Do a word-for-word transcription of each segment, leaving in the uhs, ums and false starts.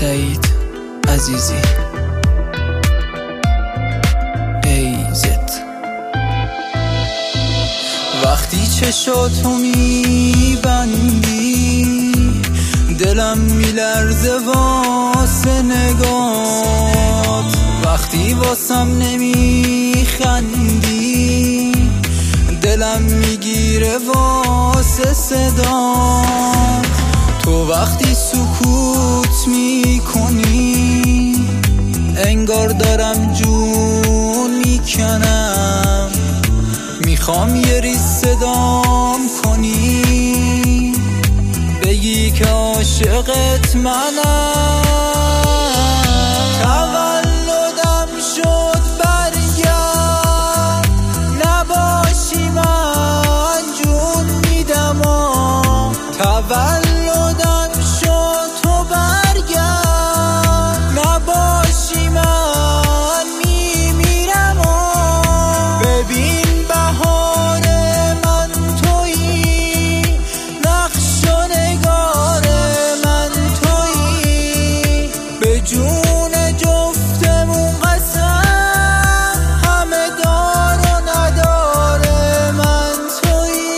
سعید عزیزی ایزت. وقتی چشاتو میبندی دلم میلرزه واسه نگات، وقتی واسم نمیخندی دلم میگیره واسه صدات. تو وقتی سکوت میکنی انگار دارم جون میکنم، میخوام یه ریز صدام کنی بگی که عاشقت منم. تولدم شد برگرد نباشی من جون میدم، تولدم شد تو برگرد نباشی من میمیرم. ببین بهار من تویی، نقش و نگار من تویی، به جون جفتمون قسم همه دار و ندار من تویی.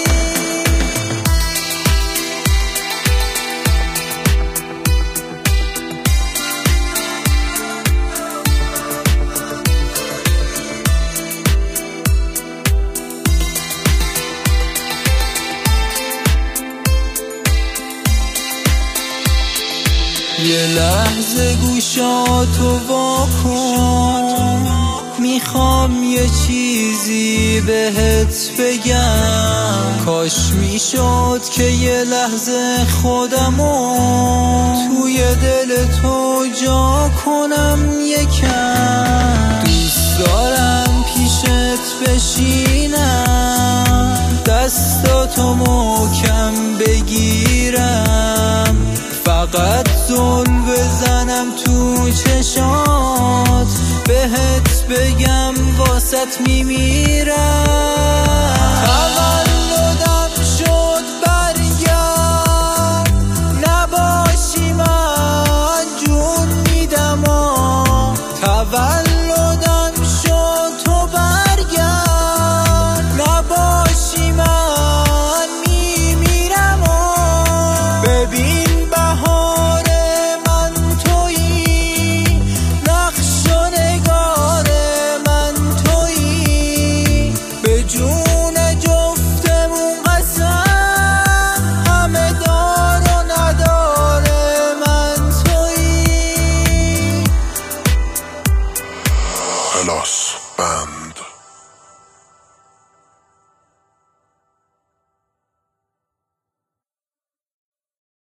یه لحظه گوشاتو واکن، میخوام یه چیزی بهت بگم. کاش میشد که یه لحظه خودمو توی دل تو جا کنم یکم. دوست دارم پیشت بشینم، دستاتو محکم بگیرم، فقط زل بزنم تو چشات، بهت بگم واسط میمیرم.